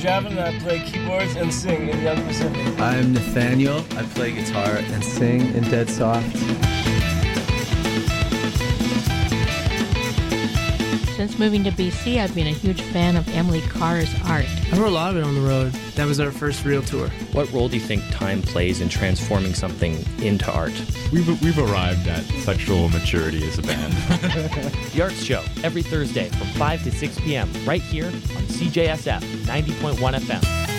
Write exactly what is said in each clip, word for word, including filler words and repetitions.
Javin, and I play keyboards and sing in Young Pacific. I'm Nathaniel. I play guitar and sing in Dead Soft. Since moving to B C, I've been a huge fan of Emily Carr's art. I wrote a lot of it on the road. That was our first real tour. What role do you think time plays in transforming something into art? We've, we've arrived at sexual maturity as a band. The Arts Show, every Thursday from five to six p.m. right here on C J S F ninety point one F M.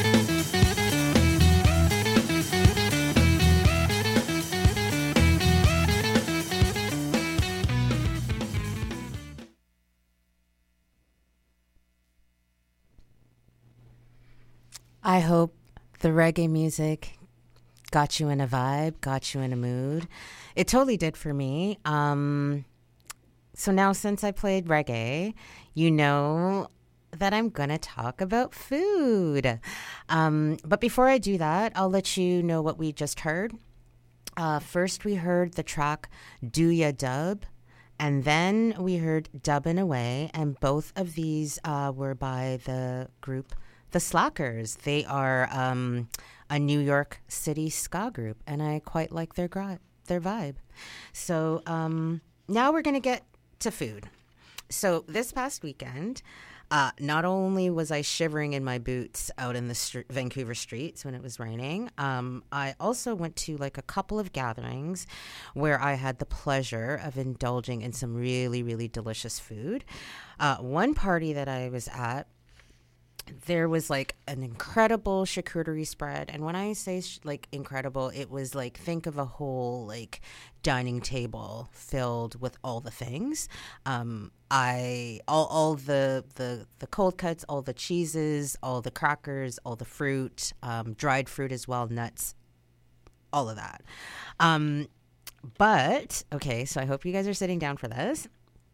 I hope the reggae music got you in a vibe, got you in a mood. It totally did for me. Um, so now since I played reggae, you know that I'm going to talk about food. Um, but before I do that, I'll let you know what we just heard. Uh, first, we heard the track Do Ya Dub, and then we heard Dubbin' Away, and both of these uh, were by the group The Slackers. They are um, a New York City ska group, and I quite like their gra- their vibe. So um, now we're going to get to food. So this past weekend, uh, not only was I shivering in my boots out in the st- Vancouver streets when it was raining, um, I also went to like a couple of gatherings where I had the pleasure of indulging in some really, really delicious food. Uh, one party that I was at, there was like an incredible charcuterie spread. And when I say sh- like incredible, it was like, think of a whole like dining table filled with all the things. Um, I, all, all the, the, the cold cuts, all the cheeses, all the crackers, all the fruit, um, dried fruit as well, nuts, all of that. Um, but, okay, so I hope you guys are sitting down for this.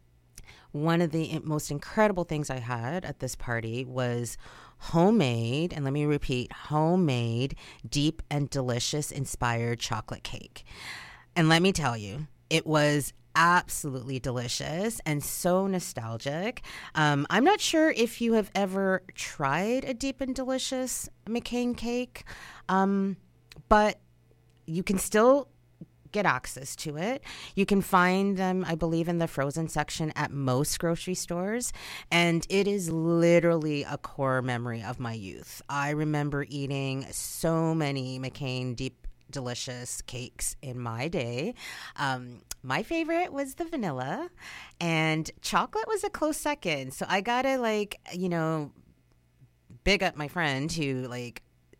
One of the most incredible things I had at this party was homemade, and let me repeat, homemade, deep and delicious inspired chocolate cake. And let me tell you, it was absolutely delicious and so nostalgic. Um, I'm not sure if you have ever tried a deep and delicious McCain cake, um, but you can still get access to it. You can find them, I believe, in the frozen section at most grocery stores. And it is literally a core memory of my youth. I remember eating so many McCain deep delicious cakes in my day. Um, my favorite was the vanilla, and chocolate was a close second. So I gotta like, you know, big up my friend who like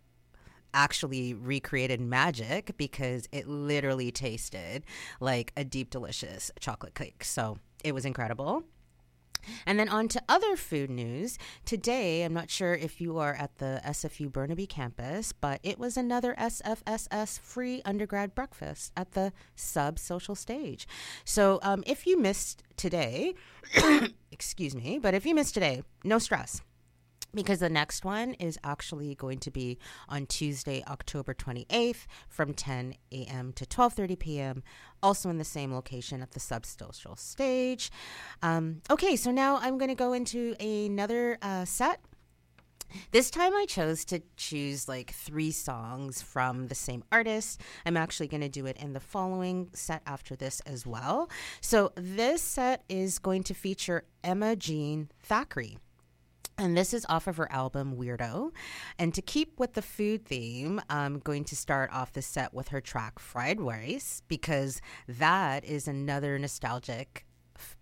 actually recreated magic, because it literally tasted like a deep, delicious chocolate cake. So it was incredible. And then on to other food news. Today, I'm not sure if you are at the S F U Burnaby campus, but it was another S F S S free undergrad breakfast at the Sub Social Stage. So um, if you missed today, excuse me, but if you missed today, no stress, because the next one is actually going to be on Tuesday, October twenty-eighth from ten a.m. to twelve thirty p.m., also in the same location at the Sub-Social Stage. Um, okay, so now I'm going to go into another uh, set. This time I chose to choose like three songs from the same artist. I'm actually going to do it in the following set after this as well. So this set is going to feature Emma Jean Thackeray. And this is off of her album Weirdo. And to keep with the food theme, I'm going to start off the set with her track Fried Rice, because that is another nostalgic f-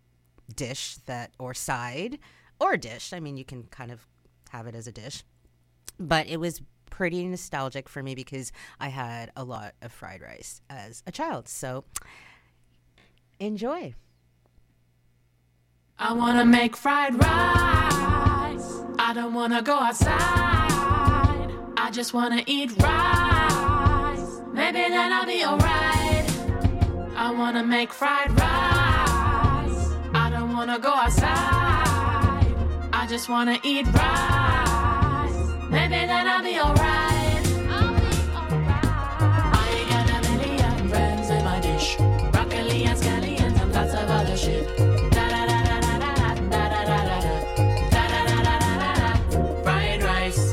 dish that, or side, or dish. I mean, you can kind of have it as a dish. But it was pretty nostalgic for me because I had a lot of fried rice as a child. So enjoy. I wanna make fried rice. I don't wanna go outside. I just wanna eat rice. Maybe then I'll be alright. I wanna make fried rice. I don't wanna go outside. I just wanna eat rice. Maybe then I'll be alright. I'll be alright. I got a million friends in my dish. Broccoli and scallions and lots of other shit. Fried rice.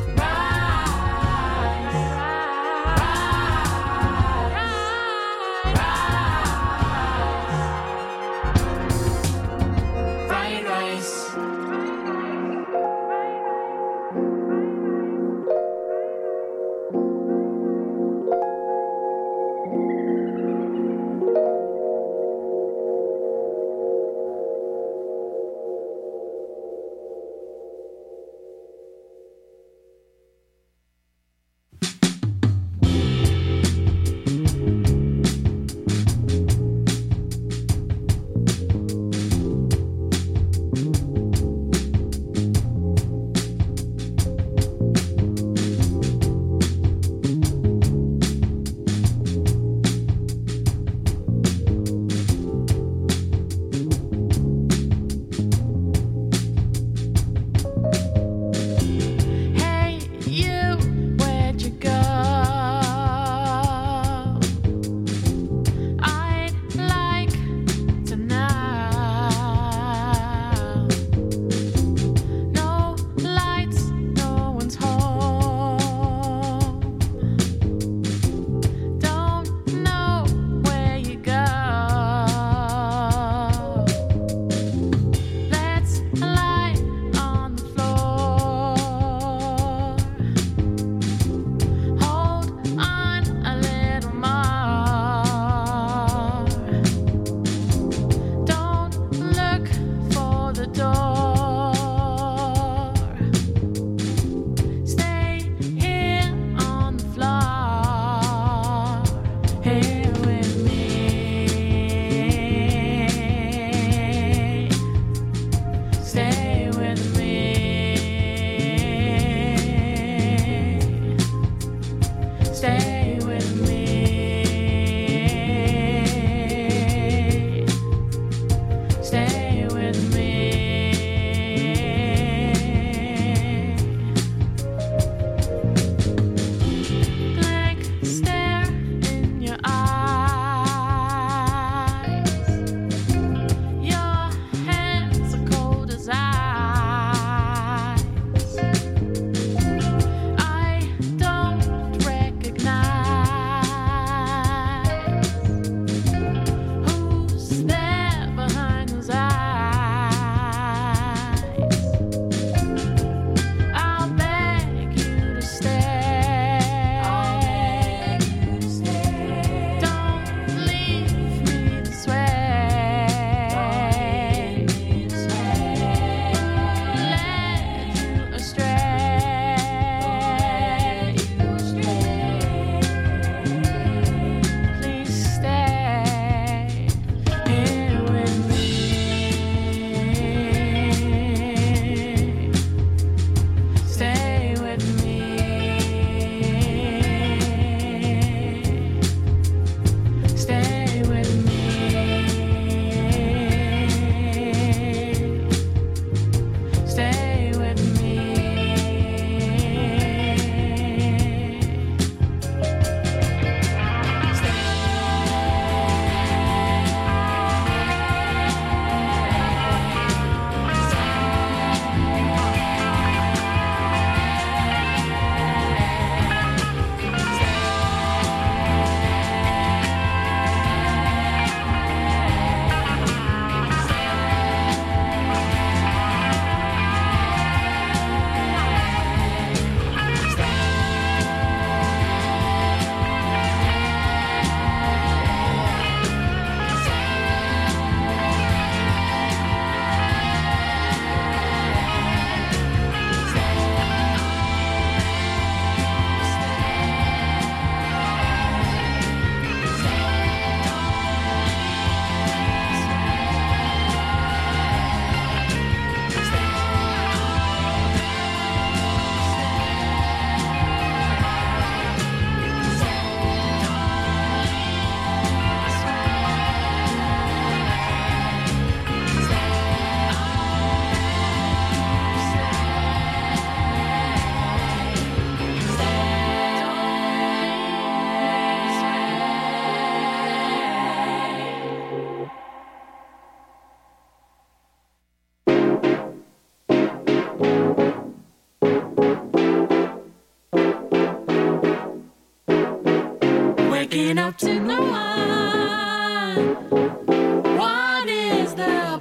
waking up to no one. What is the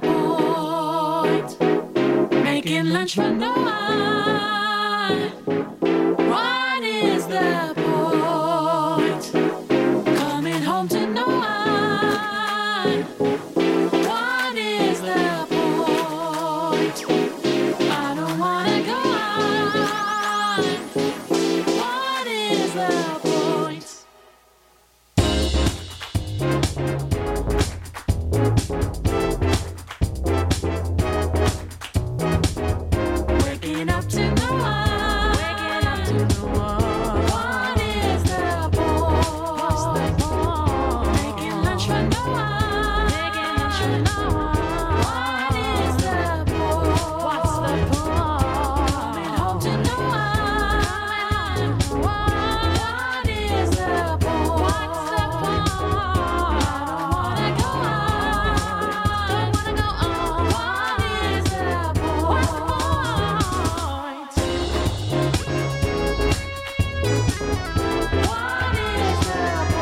point? Making lunch for no one. What is the point? Coming home to no one. What is the point? I don't wanna go on. What is the point? Waking up to no one. Waking up to no one. What is the point? What's the point? Making lunch for no one. Making lunch for no one. What is the point? What's the point? Coming home to no one. What is the point? What's the point? I don't wanna go on. Don't wanna go on. What is the point? What's the point? What is the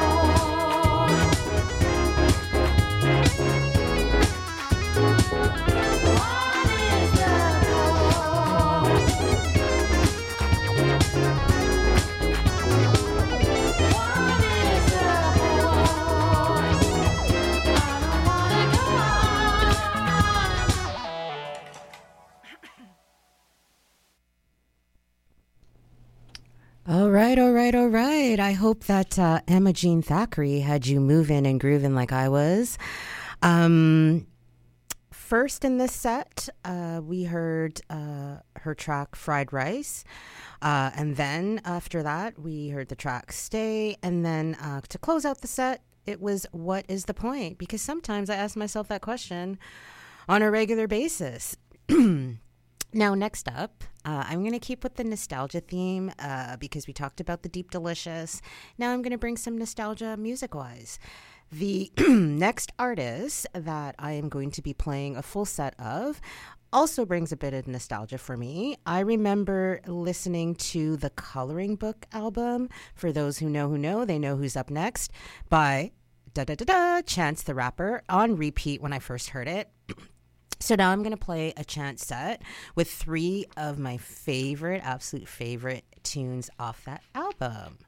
All right, all right, all right. I hope that uh, Emma Jean Thackeray had you moving and grooving like I was. Um, first in this set, uh, we heard uh, her track Fried Rice. Uh, and then after that, we heard the track Stay. And then uh, to close out the set, it was What is the Point? Because sometimes I ask myself that question on a regular basis. Now, next up, uh, I'm going to keep with the nostalgia theme uh, because we talked about the Deep Delicious. Now I'm going to bring some nostalgia music-wise. The next artist that I am going to be playing a full set of also brings a bit of nostalgia for me. I remember listening to the Coloring Book album. For those who know who know, they know who's up next, by da-da-da-da, Chance the Rapper, on repeat when I first heard it. So now I'm going to play a Chance set with three of my favorite, absolute favorite tunes off that album.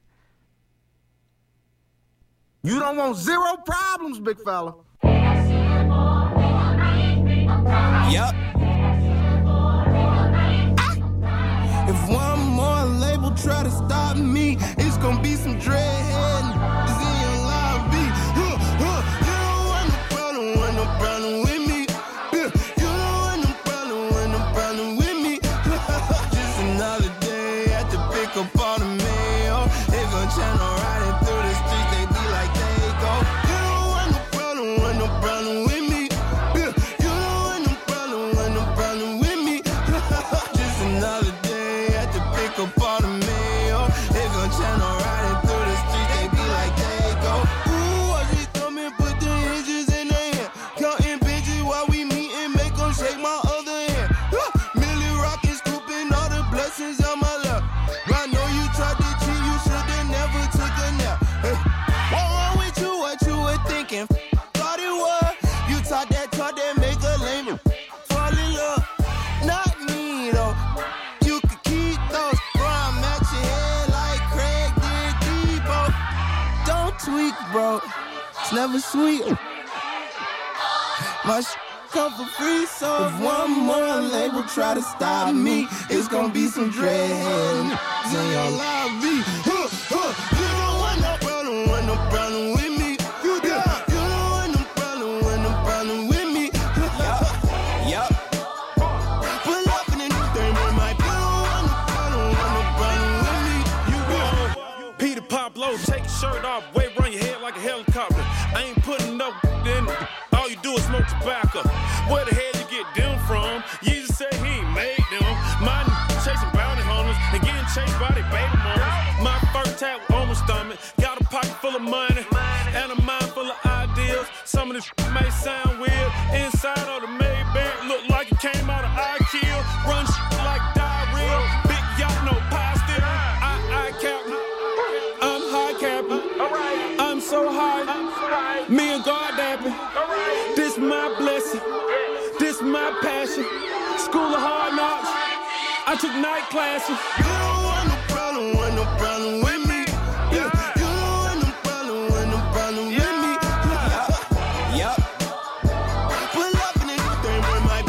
You don't want zero problems, big fella. Yup. If one more label try to stop me, it's gonna be some dreadhead niggas in your lobby. Huh, huh. You don't want no problem, want no problem with me. Yeah. You don't want no problem, want no problem with me. Just another day at the pick up all the mail. They gon' channel riding through the streets, they be like they go. You don't want no problem, want no problem with me. Yeah. You don't want no problem, want no problem with me. Just another day at the pick up all the mail. They gon' channel riding through the streets, they be like they go. Ooh, I just come and put the hinges in their hand. Counting bitches while we meet and make them shake my other hand. Huh. Millie rockin', scooping all the blessings on my lap. I know you tried to cheat, you should've never took a nap. Hey. What wrong with you, what you were thinking? Thought it was, you taught that talk that make a lame fall in love. Not me though, you could keep those. Bro, I'm at your head like Craig did Debo. Don't tweak, bro, it's never sweet. My sh- come for free, so if one more label try to stop me, it's gonna be some dreadhead niggas in your lobby. Huh, huh. You don't want no problem, want no problem with me. You do. You don't want no problem, want no problem with me. Yup, yup. Pull up in a new thing, man, my you don't want no problem, want no problem with me. You will. Peter Pablo, take your shirt off, wave around your head like a helicopter. I ain't putting up in all you do is smoke tobacco. Where the hell you get them from? You just say he ain't made them. My n- chasing bounty hunters and getting chased by their baby mamas. My first tap on my stomach, got a pocket full of money and a mind full of ideas. Some of this may sound weird. Inside of the Maybach look like it came out of I-Kill. Run like diarrhea. Big yacht, no pie still. I, I cap. I'm high cap. I'm school of hard knocks. I took night classes. You don't want no problem, want no problem with me. Yeah. You don't want no problem, want no problem with me. Yup. Pull up in this thing with my.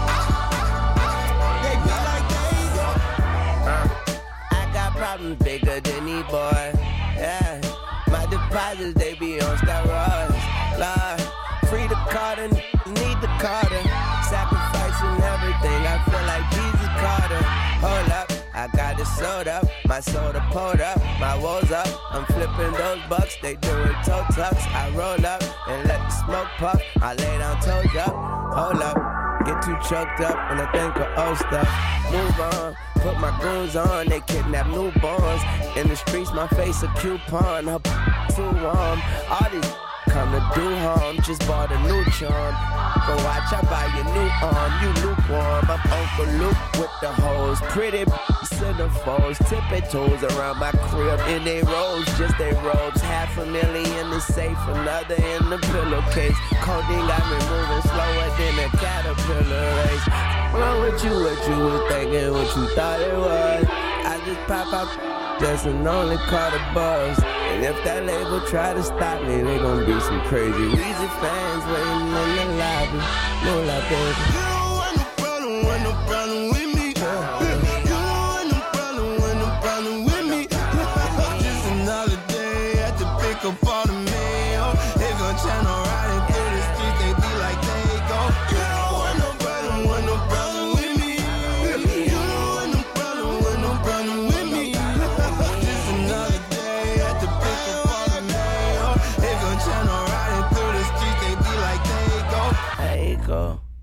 They be like they go. Uh, I got problems bigger than these boys. Yeah. My deposits, they be on steroids. Lord, free the Carter, need the Carter. Sacrificing everything, I feel like Jesus Carter. Hold up, I got it sold up. My soda pulled up, my woes up. I'm flipping those bucks, they doing toe tucks. I roll up and let the smoke puff. I lay down toes up, hold up. Get too choked up when I think of old stuff. Move on, put my goons on. They kidnap newborns. In the streets, my face a coupon. Her too warm. All these come to do harm. Just bought a new charm. Go watch, I buy your new arm. You lukewarm. I'm Uncle Luke with the hoes. Pretty centerfolds. Tipping toes around my crib. In they robes, just they robes. Half a million is safe. Another in the pillowcase. Codeine got me moving slower than a caterpillar race. Wrong with you, what you was thinking, what you thought it was. I just pop up, just an only call the buzz. And if that label try to stop me, they gon' be some crazy Weezy fans waiting in the lobby. No lie, baby. You don't want no problem, want no problem with me. You don't want no problem, want no problem with me. Just another day at the pick up all the mail. They gon' channel riding through the streets, they be like they go. You don't want no problem, want no problem with me. You don't want no problem, want no problem with me. Just another day at the pick up all the mail. They gon' channel riding through the streets, they be like they go. There you go.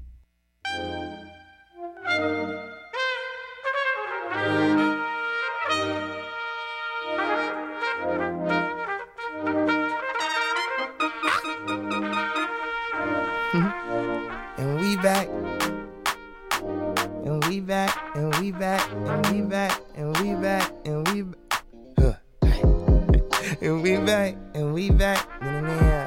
And we back, and we back, and we back, and we back, and we back, and we back, huh. And we back, and we back, yeah.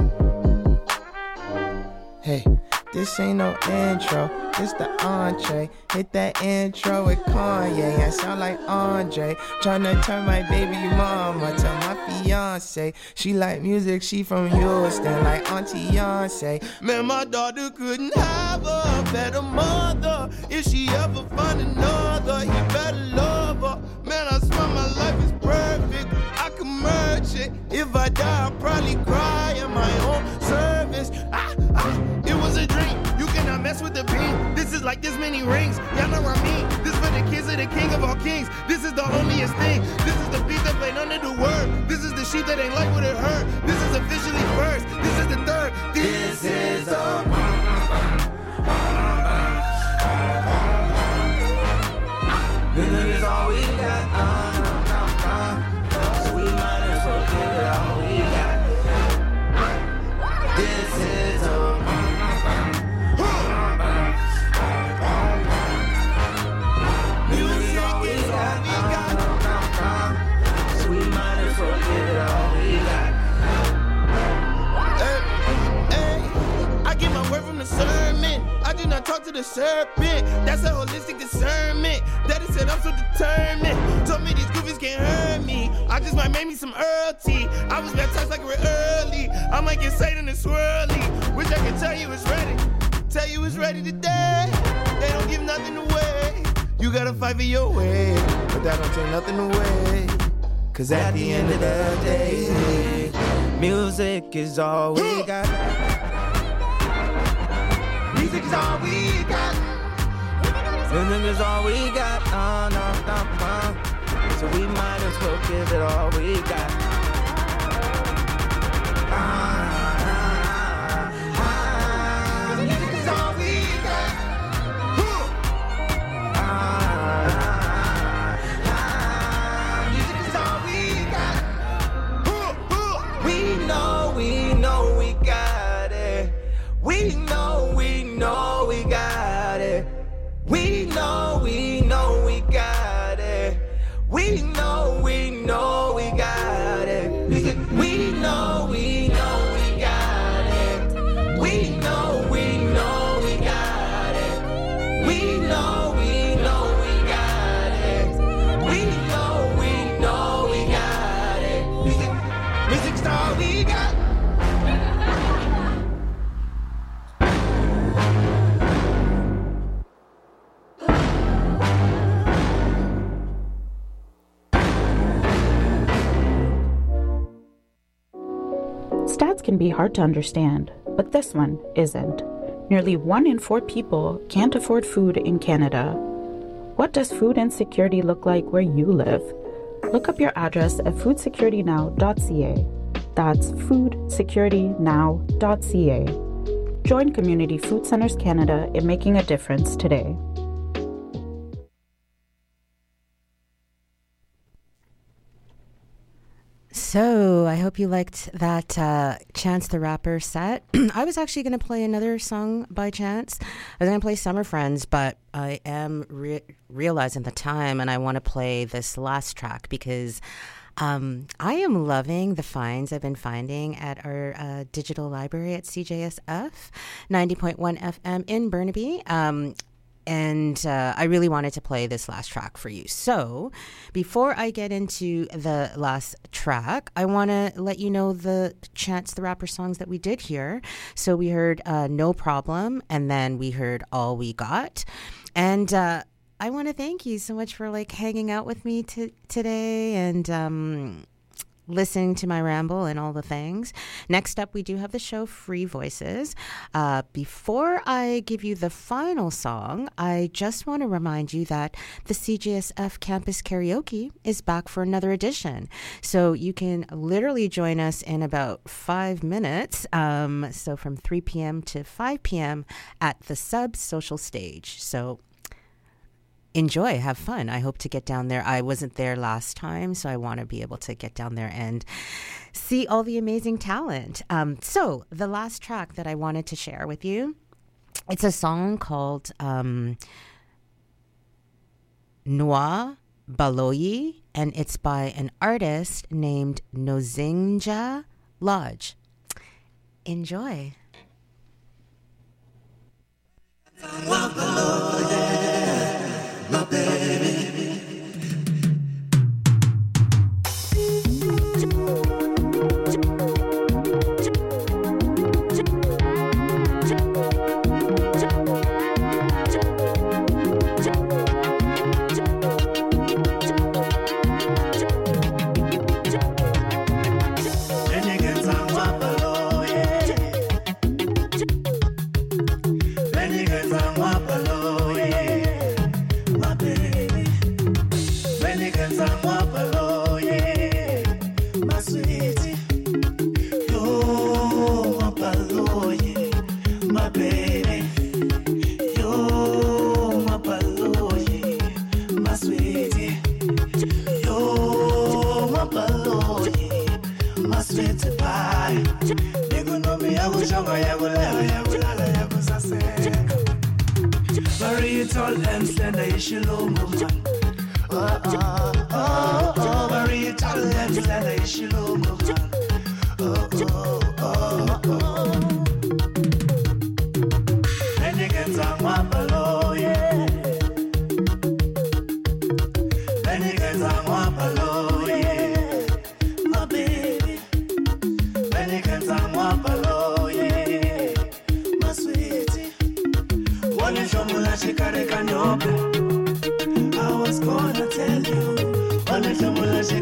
Hey, this ain't no intro, this the entree. Hit that intro with Kanye, I sound like Andre. Tryna turn my baby mama to my fiance. She like music, she from Houston, like Auntie Beyonce. Man, my daughter couldn't have a better mother. If she ever find another, he better love her. Man, I swear my life is perfect, I can merge it. If I die, I'll probably cry in my own service. Ah, ah, it was a dream, you cannot mess with the beam. This is like this many rings, y'all know what I mean. This for the kids of the king of all kings. This is the holiest thing. This is the beat that played under the word. This is the sheep that ain't like what it hurt. This is officially first, this is the third. This, this is a Good is all we got. Uh, uh, uh. So we might as well give it all we got. This is a music is all we got. So we might as well give it all we got. Hey, hey, I get my word from the sermon. I do not talk to the serpent. That's a holistic discernment. Daddy said I'm so determined. Told me these goofies can't hurt me. I just might make me some Earl tea. I was baptized like real early. I might get Satan and swirly. Wish I could tell you it's ready. Tell you it's ready today. They don't give nothing away. You gotta fight for your way, but that don't take nothing away. Cause at the end of the day, music is all we got. Music is all we got. Music is all we got. Uh, no, no, no. So we might as well give it all we got. Uh, uh, uh, music is all we got. Uh, uh, music is all we got. We know, we know we got it. We know, we know we got it. We know, we know we got it. We know, we know we got it. We know, we know we got it. We know, we know we got it. We know, we Stats can be hard to understand, but this one isn't. Nearly one in four people can't afford food in Canada. What does food insecurity look like where you live? Look up your address at food security now dot c a. That's food security now dot c a. Join Community Food Centres Canada in making a difference today. So, I hope you liked that uh, Chance the Rapper set. I was actually going to play another song by Chance. I was going to play Summer Friends, but I am re- realizing the time and I want to play this last track because um, I am loving the finds I've been finding at our uh, digital library at C J S F, ninety point one F M in Burnaby. Um, And uh, I really wanted to play this last track for you. So before I get into the last track, I want to let you know the Chance the Rapper songs that we did here. So we heard uh, No Problem, and then we heard All We Got. And uh, I want to thank you so much for like hanging out with me t- today and um, listening to my ramble and all the things. Next up, we do have the show Free Voices. Uh, before I give you the final song, I just want to remind you that the C J S F Campus Karaoke is back for another edition. So you can literally join us in about five minutes. Um, so from three p.m. to five p.m. at the Sub Social Stage. So enjoy, have fun. I hope to get down there. I wasn't there last time, so I want to be able to get down there and see all the amazing talent. Um, so the last track that I wanted to share with you, it's a song called um, Noa Baloyi, and it's by an artist named Nozinja Lodge. Enjoy. My baby. Very tall and slender, she low woman. Oh, oh, oh, oh, very tall and slender, she low woman. Oh, oh, oh, oh. And you can talk one below, yeah. And you can talk one below, yeah. My baby. And you can talk one below, yeah. My sweetie. One is your mula, I was gonna tell you. One is your mula,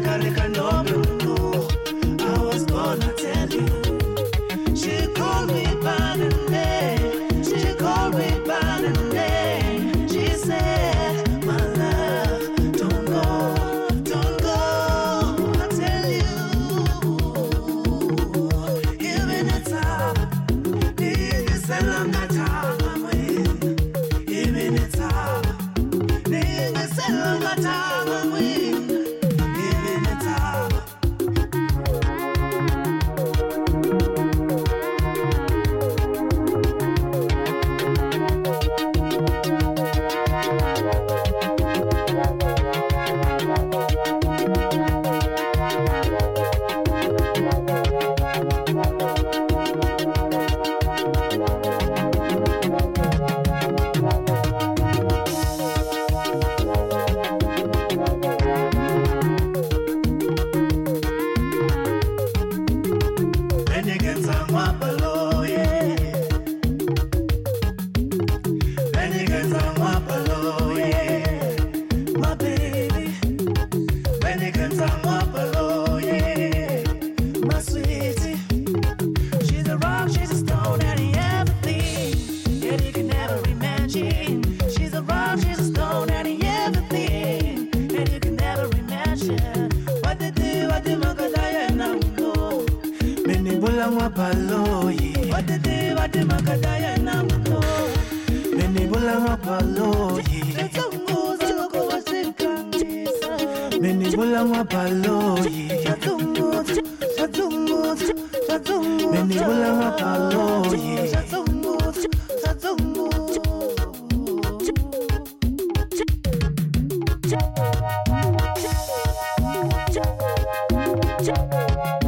Wadidi wadi magadaya namuno. Meni bula wapaloyi. Wadidi wadi magadaya namuno. Meni bula wapaloyi. Satungu satungu wasikangisa. Meni bula wapaloyi. Satungu satungu satungu. Meni bula wapaloyi. Satungu satungu. Ch- ch- ch- ch-